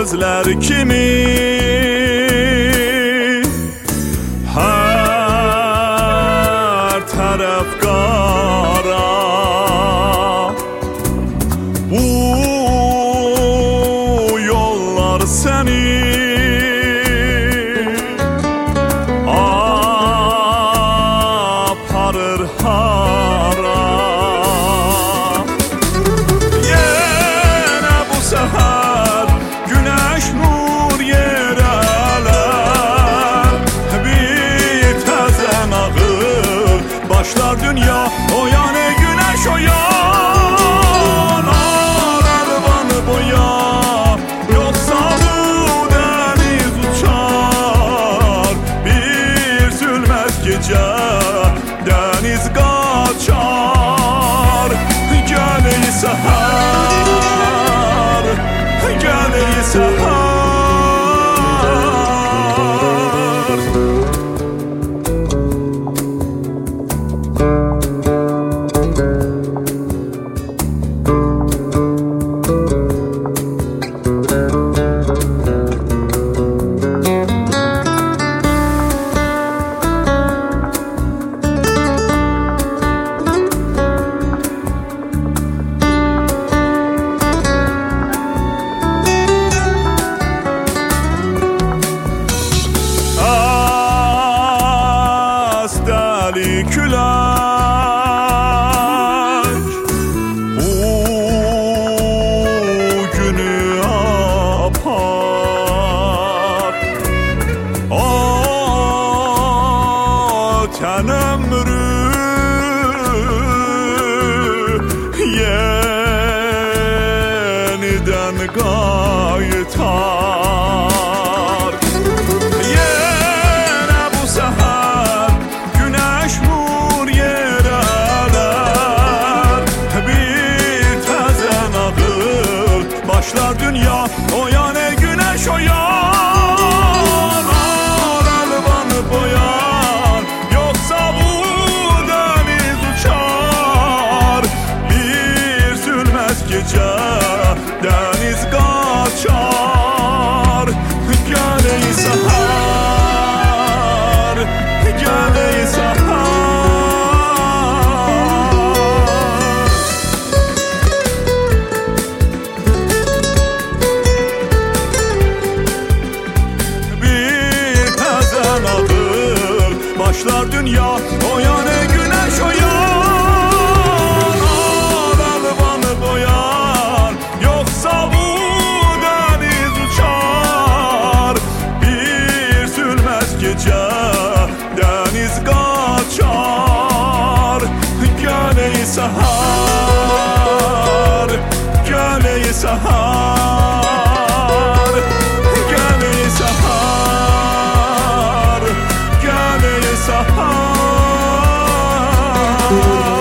gözler kimi her taraf qara. Bu yollar seni aparır hara. Yenə bu səhər güneş nur yerələr, bir təzən ağır başlar dünya. Oyan ey güneş oyan, aralvanı boya, yoksa bu deniz uçar. Bir sülmez gece deniz kaçar. Gel ey seher, gel ey seher. Deli külək bu günü apar. Ötən ömrü yenidən qaytar. Yenə bu səhər güneş nur yerələr, bir təzən ağır başlar dünya. Oyan ey güneş oyan, aralvanı boyan, yoksa bu deniz uçar. Bir sülmez gece deniz kaçar. Gel ey seher, gel ey seher. Bir təzən ağır başlar dünya. Oyan ey güneş oyan, aralvanı boyan, yoksa bu deniz uçar. Bir sülmez gece deniz kaçar. Gel ey seher, gel ey seher, gel ey seher, gel ey seher.